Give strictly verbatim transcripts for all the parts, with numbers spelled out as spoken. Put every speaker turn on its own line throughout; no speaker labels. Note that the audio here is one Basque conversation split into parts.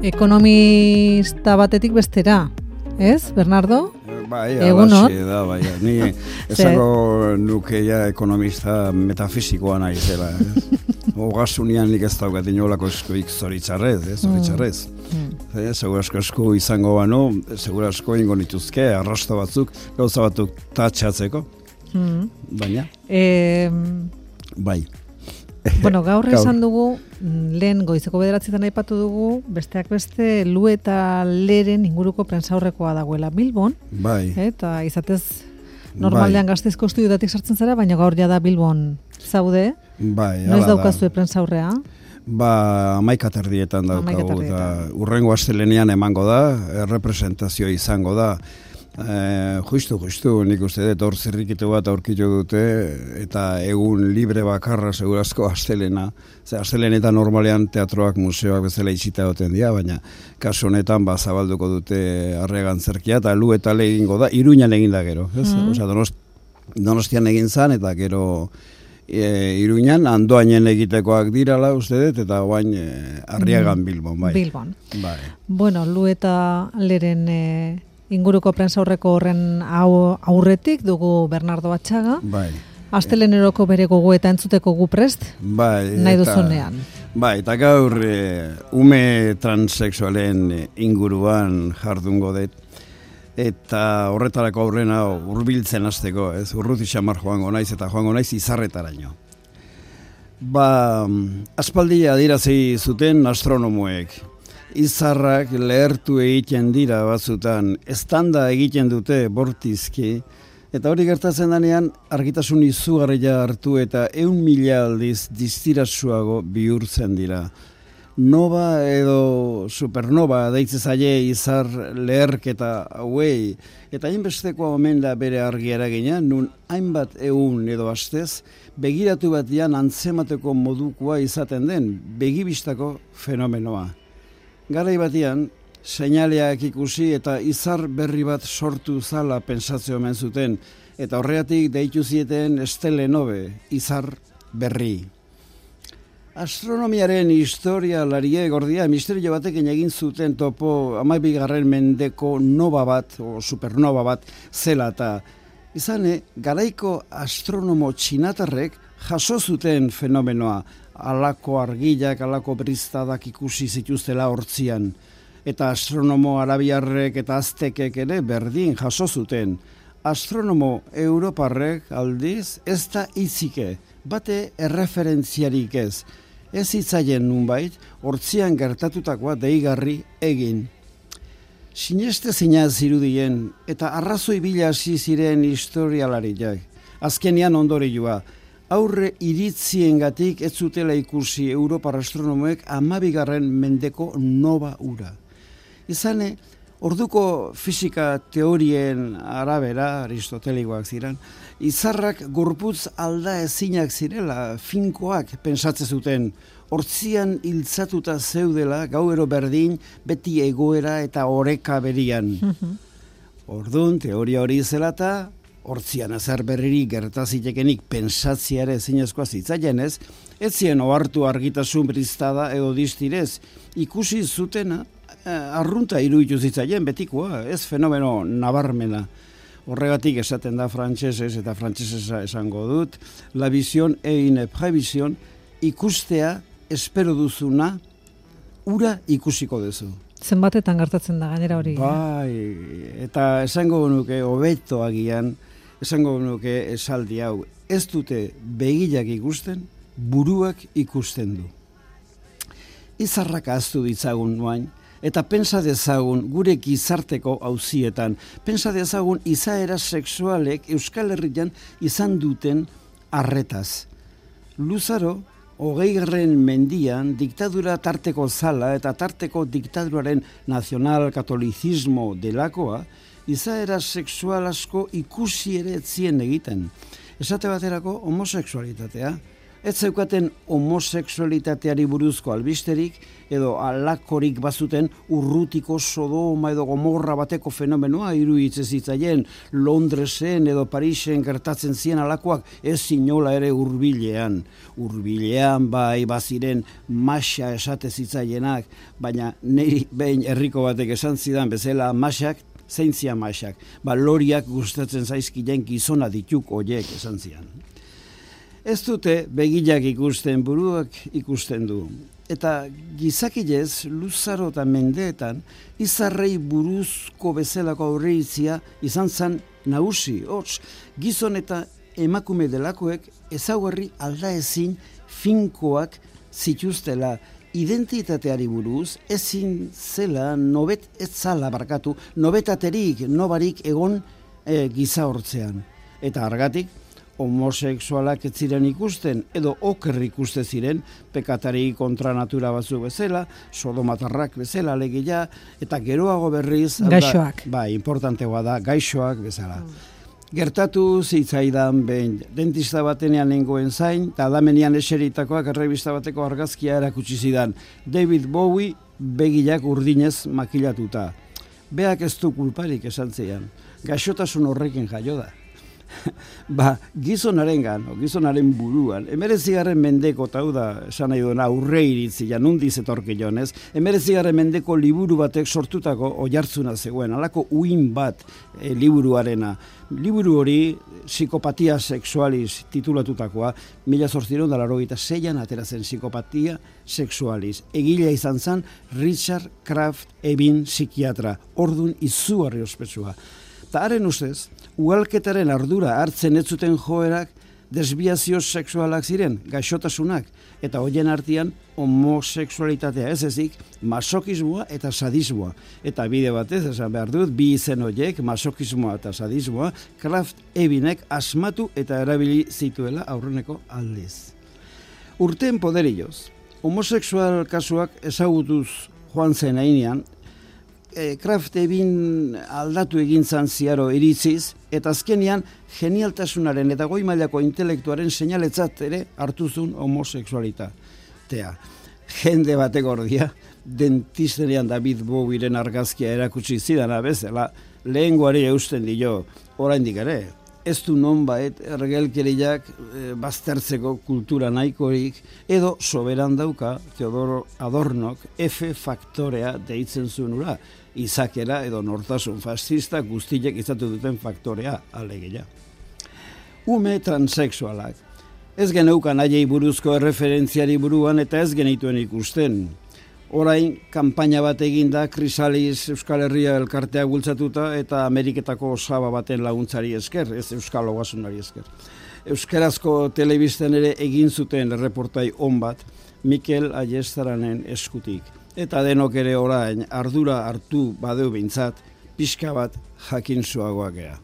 ekonomista batetik bestera, ez, Bernardo?
Bai, alaxe da, bai. Ni esango nuke ja ekonomista metafisikoa nahi zela. Ogasunean nik ez daukat inolako eskoik zoritzarrez, eh, zoritzarrez. Mm. Segur asko asko izango bano, segur asko ingo nituzke, arrasta batzuk, gauza batzuk tatxatzeko. Mm. Baina?
E...
Bai.
Bueno, gaur esan dugu, lehen goizeko bederatzietan aipatu dugu, besteak beste, Lu eta Leren inguruko prentsaurrekoa dagoela Bilbon.
Bai.
Eta izatez, normaldean bai. Gasteizko estudiotatik sartzen zara, baina gaur ja da Bilbon zaude.
Bai,
noiz daukazue prentsaurrea?
Ba, amaika terdietan daukagu. Urrengo astelenean emango da, errepresentazio izango da. Eh, justu, justu, nik uste dut hor zirrikitu bat aurkitu dute eta egun libre bakarra segurazko astelena. Ze astelenetan normalean teatroak, museoak bezala itxita duten dira, baina kasu honetan ba, zabalduko dute Arregan zerkia eta Lu eta Le egingo da, Iruñan egin da gero. Ez? Mm. Osea, donost, Donostian egin zan eta gero e, Iruñan Andoainen egitekoak dirala uste dut eta oain e, Arriagan Bilbon. Bai.
Bilbon.
Bai.
Bueno, Lu eta Leren... E... inguruko prentsaurreko horren aurretik dugu Bernardo Atxaga.
Bai.
Asteleneroko bere gogo eta entzuteko gu prest.
Bai.
Nahi duzunean.
Bai, eta gaur e, ume transexualen inguruan jardungo dut. Eta horretarako aurrena hurbiltzen hasteko, ez? Urruti xamar joango naiz eta joango naiz izarretaraino. Ba, aspaldi adirazi zuten astronomoek. Izarrak lehertu egiten dira batzutan, eztanda egiten dute bortizki, eta hori gertatzen danean argitasun izugarria hartu eta ehun mila aldiz distirasuago bihurtzen dira. Nova edo supernova deitze zaie izar leherketa hauei, eta hainbestekoa omen da bere argi eragina, nun hainbat ehun edo astez, begiratu batean antzemateko modukoa izaten den, begibistako fenomenoa. Garai batian, seinaleak ikusi eta izar berri bat sortu zala pentsatzeo omen zuten, eta horregatik deitu zieten estelenobe, izar berri. Astronomiaren historialarie gordia misterio batekin egin zuten topo hamabigarren mendeko nova bat, o supernova bat, zela eta izane, garaiko astronomo txinatarrek jaso zuten fenomenoa, alako argilak, alako bristadak ikusi zituztela hortzian. Eta astronomo arabiarrek eta aztekek ere berdin jaso zuten. Astronomo europarrek aldiz ez da itzike, bate erreferentziarik ez. Ez hitzaien nunbait, hortzian gertatutakoa deigarri egin. Sinestezina zirudien eta arrazoi bila hasi ziren historialariak. Azkenian ondorioa. Aurre iritziengatik ez zutela ikusi Europar astronomoek hamabigarren mendeko nova ura. Izane, orduko fisika teorien arabera, aristotelikoak ziren, izarrak gorputz alda ezinak zirela, finkoak pentsatzen zuten, hortzian hiltzatuta zeudela, gauero berdin, beti egoera eta oreka berian. Ordun, teoria hori zelata, hortzian ezer berririk gertazitekenik pensatziare ezinezkoa zitzaien ez, ez zien ohartu argitasun bristada edo distirez, ikusi zutena eh, arrunta iruditu zitzaien betikoa, ez fenomeno nabarmena. Horregatik esaten da frantsesez eta frantsesez esango dut, la visión e une prévision, ikustea espero duzuna, ura ikusiko duzu.
Zenbatetan gertatzen da gainera hori.
Bai, eta esango nuke hobeto agian, esango nuke esaldi hau, ez dute begilak ikusten, buruak ikusten du. Izarrak ahaztu ditzagun nuain, eta pensa dezagun gure gizarteko auzietan, pensa dezagun izaera sexualek Euskal Herrian izan duten arretaz. Luzaro, hogeigarren mendian diktadura tarteko zala eta tarteko diktaduraren nazional-katolizismo delakoa, izaera sexual asko ikusi ere etzien egiten. Esate baterako homosexualitatea, Ez zeukaten homosexualitateari buruzko albisterik, edo alakorik bazuten urrutiko Sodoma edo Gomorra bateko fenomenoa iruditzen zitzaien, Londresen edo Parisen gertatzen zien alakoak ez inola ere hurbilean. Hurbilean bai baziren masa esate zitzaienak, baina niri behin herriko batek esan zidan bezala masak, zein zian masak, ba loriak gustatzen zaizkien gizona dituk hoiek esan zian. Ez dute begilak ikusten, buruak ikusten du. Eta gizakilez, luzaro eta mendeetan, izarrei buruzko bezalako aurreitzia izan zen nagusi. Hots, gizon eta emakume delakoek ezaugarri aldaezin finkoak zituztela, identitateari buruz ezin zela nobet ez zala barkatu, nobetaterik, nobarik egon e, giza hortzean. Eta argatik, homosexualak ez ziren ikusten, edo oker ikuste ziren, pekatari kontra natura batzu bezala, sodomatarrak bezala alegia, eta geroago berriz...
Gaixoak.
Ba, importantegoa da, gaixoak bezala. Mm. Gertatu zitzaidan behin, dentista batenean nengoen zain, eta adamenian eseritakoak errebista bateko argazkia erakutsi zidan. David Bowie begilak urdinez makilatuta. Beak ez du kulparik esan zeian. Gaixotasun horrekin jaio da. Ba, gizonaren gan, gizonaren buruan, emeretzigarren mendeko, eta hau da, esan nahi duena, aurre iritzia, nundiz etorkion ez, emeretzigarren mendeko liburu batek sortutako oihartzuna zegoen, halako uin bat e, liburuarena. Liburu hori, psikopatia sexualis titulatutakoa, mila zortziron da laurogeita zeian ateratzen psikopatia sexualis. Egilea izan zen Richard Kraft Ebin psikiatra, ordun izugarri ospetsua. Eta haren ustez, ugalketaren ardura hartzen ez zuten joerak desbiazio sexualak ziren, gaixotasunak, eta hoien artean homosexualitatea ez ezik, masokismoa eta sadismoa. Eta bide batez, esan behar dut, bi izen horiek, masokismoa eta sadismoa, Kraft Ebinek asmatu eta erabili zituela aurreneko aldiz. Urteen poderioz, homosexual kasuak ezagutuz joan zen ainean, Kraft Ebin aldatu egin zan ziaro iritziz, eta azkenean genialtasunaren eta goi mailako intelektuaren seinaletzat ere hartuzun homosexualitatea. Jende batek ordia, dentistenean David Bowieren argazkia erakutsi zidana bezala, lehengoari eusten dio, oraindik ere. Ez du nonbait ergelkeriak e, baztertzeko kultura nahikorik, edo soberan dauka Teodoro Adornok F faktorea deitzen zuen ura, izakera edo nortasun fascista guztiek izatu duten faktorea alegia. Ume transexualak. Ez geneukan haiei buruzko erreferentziari buruan eta ez genituen ikusten. Orain, kanpaina bat eginda, Krisalis Euskal Herria elkarteak bultzatuta eta Ameriketako osaba baten laguntzari esker, ez Euskal Ogasunari esker. Euskarazko telebisten ere egin zuten erreportai on bat, Mikel Aiestaranen eskutik. Eta denok ere orain ardura hartu badeu behintzat, pixka bat jakintsuagoak gea.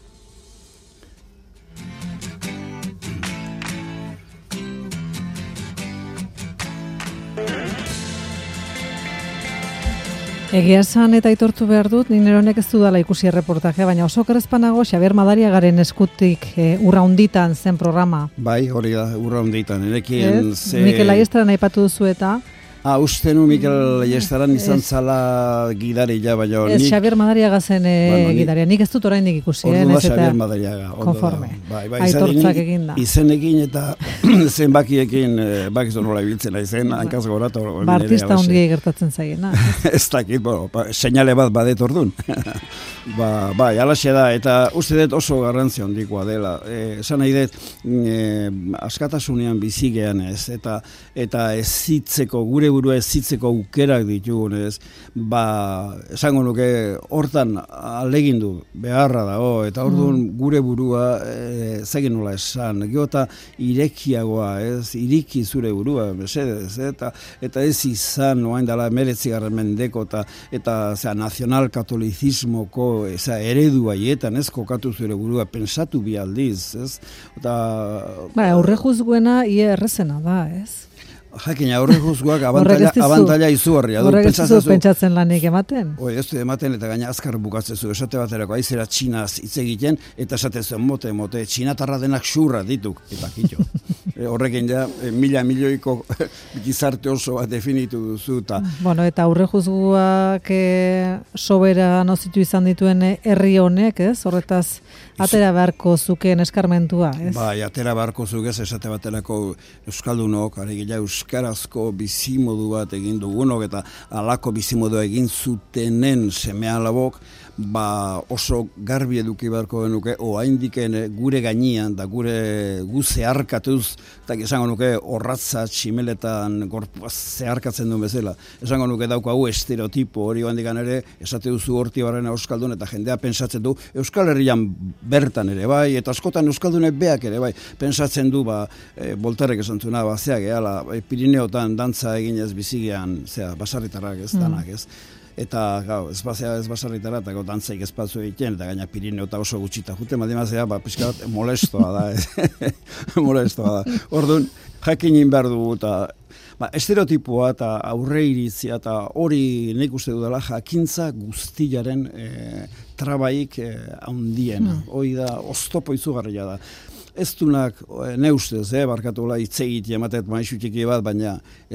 Egia esan eta aitortu behar dut, nire honek ez dudala ikusi erreportaje, baina oso kerezpanago Xabier Madariagaren eskutik e, urra hunditan zen programa.
Bai, hori da, urra hunditan. Erekin
ze... Mikel Aiestaran aipatu duzu eta...
Ah, uste nu Mikel Aiestaran izan zala gidaria, baina...
Ez, nik... Xabier Madariaga zen e, bueno, gidaria, nik ez dut oraindik ikusi.
Ordu da Xabier Madariaga.
Konforme,
bai, bai,
aitortzak egin da.
Izenekin eta zenbakiekin, bakizu nola ibiltzen aizen, hankaz goratu.
Ba, artista hundiei gertatzen zaiena.
Ez dakit, bueno, seinale bat badet ordun. Ba, bai, alaxe da, eta uste dut oso garrantzia handikoa dela. Esan nahi dut, e, askatasunean bizigean ez, eta, eta ezitzeko, gure burua ezitzeko aukerak ditugunez, ba, esango nuke, hortan alegindu beharra dago, eta orduan mm. gure burua e, zegin nola esan, geota irekiagoa, ez, iriki zure burua, mesedez, eta, eta ez izan, oain dela emeretzigarren mendeko, eta, eta zera, nazional-katolizismoko eza eredu haietan, ez, kokatu zure burua, pensatu bi aldiz, ez, eta...
Ba, aurre juzguena ia errezena da, ez?
Jakina, horrek guzguak abantaila izugarria.
Horrek ez zu pentsatzen lanik ematen?
Hoi, ez du ematen, eta gaina azkar bukatzezu, esate baterako, aizera txinaz hitz egiten, eta esatezu, mote, mote, txinatarra denak xurra dituk, eta kito. e, horrekin ja, e, mila milioiko gizarte oso bat definitu duzu. Ta.
Bueno, eta aurre juzguak e, sobera nozitu izan dituen herri honek, ez? Horretaz, atera beharko zukeen eskarmentua, ez?
Bai, atera beharko zuk ez, esate baterako euskaldunok, aregila euskarazko bizimodu bat egin dugunok, eta alako bizimodu egin zutenen seme alabok, ba oso garbi eduki beharko genuke, oaindiken gure gainean, da gure gu zeharkatuz, eta esango nuke orratza tximeletan gorpua zeharkatzen duen bezala. Esango nuke daukagu estereotipo hori handikan ere, esate duzu horti barrena euskaldun, eta jendea pensatzen du, Euskal Herrian bertan ere bai, eta askotan euskaldunek beak ere bai, pensatzen du, ba, e, Voltarrek esan zuna, ba, zeak, eala, e, Pirineotan dantza eginez bizigean, zea, basarritarrak ez, danak ez. Eta, gau, ez bazea ez basarritara, eta gau, dantzaik ez batzu egiten, eta gaina Pirineo eta oso gutxita. Jute, madimazea, ba, pixka bat, molestoa da, ez. molestoa da. Orduan, jakinin behar dugu, eta, ba, estereotipoa eta aurre iritzia, eta hori nik uste dudala, jakintza guztiaren e, trabaik e, handiena. Mm. Hoi da, oztopo izugarria da. Ez dunak, ne ustez, eh, barkatu la itzegiti ematet maixutiki bat, baina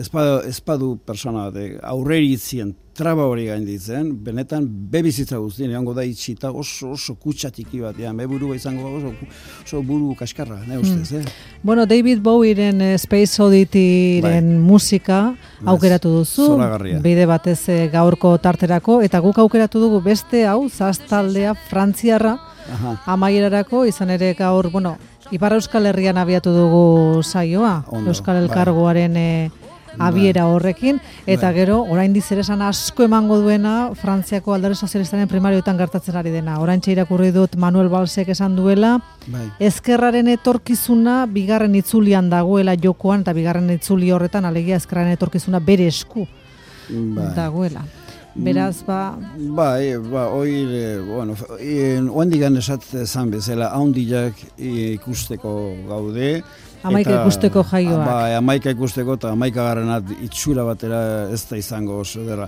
ez badu persona bat, aurreritzien traba hori gainditzen, benetan bebizitza guztien, egongo da itxita oso, oso kutsatiki bat, ja, be burua izango oso, oso buru kaskarra, ne ustez, eh?
Mm. Bueno, David Bowieren uh, Space Oddityren bai. musika aukeratu duzu, bide batez gaurko tarterako, eta guk aukeratu dugu beste hau, zaztaldea frantziarra, aha. Amaierarako, izan ere gaur, bueno, Ipar Euskal Herrian abiatu dugu saioa, Ondo, Euskal Elkargoaren e, abiera horrekin, eta bai. Gero, orain dizeresan asko emango duena, Frantziako Alderdi Sozialistaren primarioetan gertatzen ari dena. Oraintxe irakurri dut Manuel Valsek esan duela, bai. Ezkerraren etorkizuna bigarren itzulian dagoela jokoan, eta bigarren itzuli horretan, alegia ezkerraren etorkizuna bere esku bai. dagoela. Beraz, ba...
Bai, ba, hoi, bueno, oendigan esatzen bezala, haundilak ikusteko gaude.
Amaika ikusteko jaioak.
Ba, amaika ikusteko eta amaika garranat itxura batera ez da izango oso dira.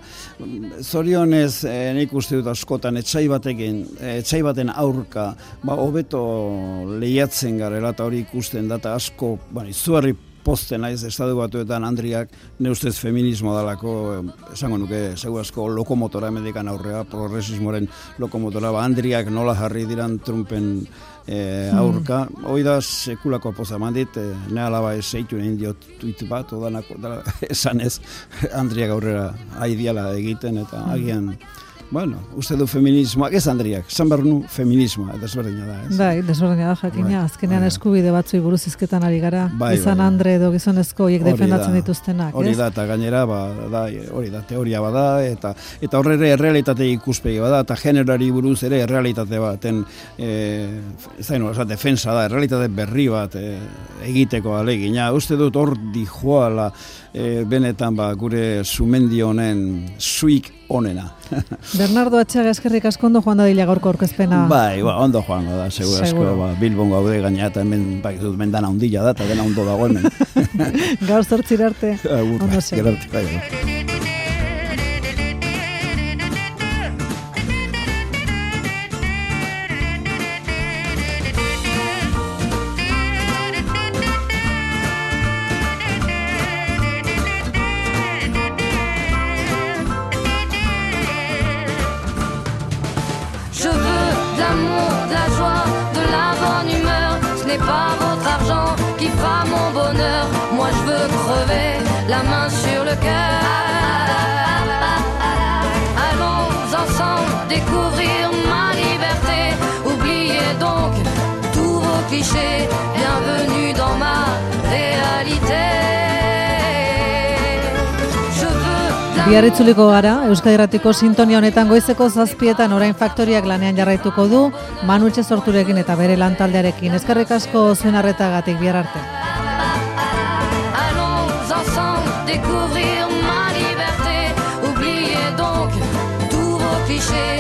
Zorionez, eh, nik uste dut askotan, etxai batekin, etxai baten aurka, ba, hobeto lehiatzen garela eta hori ikusten data asko, ba, izugarri posten naiz estatu batuetan Andriak ne ustez feminismo dalako, esango nuke segu asko lokomotora medikan aurrea, progresismoren lokomotora, ba Andriak nola jarri diran Trumpen e, aurka, hmm. hoi da sekulako poza mandit, e, ne alaba eseitu egin diot tweet bat, odanako esan ez Andriak aurrera aidiala egiten, eta hmm. agian bueno, uste du feminismoak, ez Andriak, San Bernu feminismoa, desberdina da, ez?
Bai, desberdina da, jakina, azkenean bai, eskubide batzui buruz izketan ari gara, bai, izan bai, Andre edo gizonezko hiek defendatzen da, dituztenak, ez?
Hori da, eta gainera, ba, da, hori da, teoria bada, eta eta horre ere errealitate ikuspegi bada, eta generari buruz ere errealitate baten, e, ez da, no, defensa da, errealitate berri bat e, egiteko alegina, uste dut hor dijoala, e, benetan, ba, gure sumendi honen suik onena.
Bernardo Atxaga, eskerrik asko, ondo joan da dila gaurko aurkezpena.
Bai, ba, ondo joan da, seguro asko, ba, Bilbon gaude gaina, eta hemen, ba, mendana ondila da, eta dena ondo dago hemen.
Gaur zortzir arte, ondo zen.
Gerarte, bai.
Pas votre argent qui fera mon bonheur. Moi je veux crever la main sur le cœur. Allons ensemble découvrir ma liberté. Oubliez donc tous vos clichés. Bienvenue dans ma réalité.
Biarritzuliko gara, Euskadi Irratiko sintonia honetan goizeko zazpietan orain faktoriak lanean jarraituko du, Manu Sorturekin eta bere lantaldearekin. Eskerrik asko zuen arretagatik, bihar arte.
Allons ensemble découvrir ma liberté. Oubliez donc tous vos clichés.